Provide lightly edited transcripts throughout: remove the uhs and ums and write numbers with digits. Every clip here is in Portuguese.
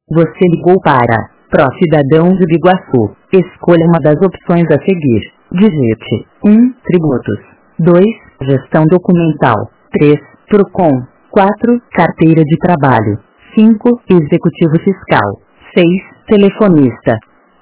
Você ligou para Pró-Cidadãos do Iguaçu. Escolha uma das opções a seguir. Digite 1. Tributos. 2. Gestão documental. 3. PROCON. 4. Carteira de trabalho. 5. Executivo fiscal. 6. Telefonista.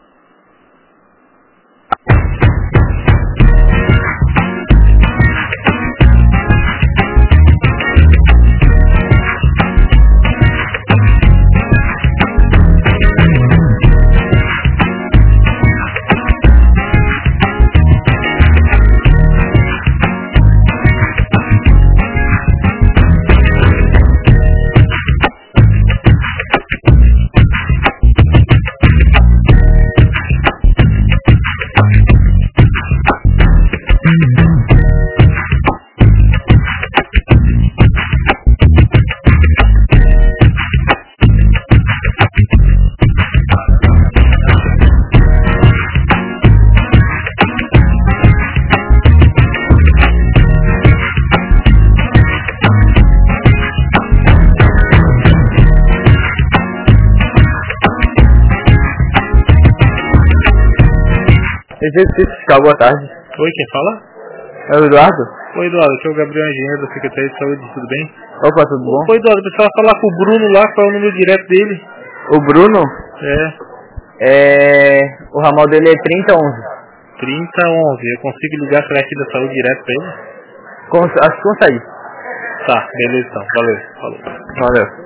Exercício fiscal, boa tarde. Oi, quem fala? É o Eduardo? Oi, Eduardo, aqui é o Gabriel Engenheiro da Secretaria de Saúde, tudo bem? Opa, tudo bom? Oi, Eduardo, eu precisava falar com o Bruno lá, qual é o número direto dele? O Bruno? É. O ramal dele é 3011. 3011, eu consigo ligar para aqui da saúde direto para ele? Acho que consegue. Tá, beleza então, valeu, falou. Valeu.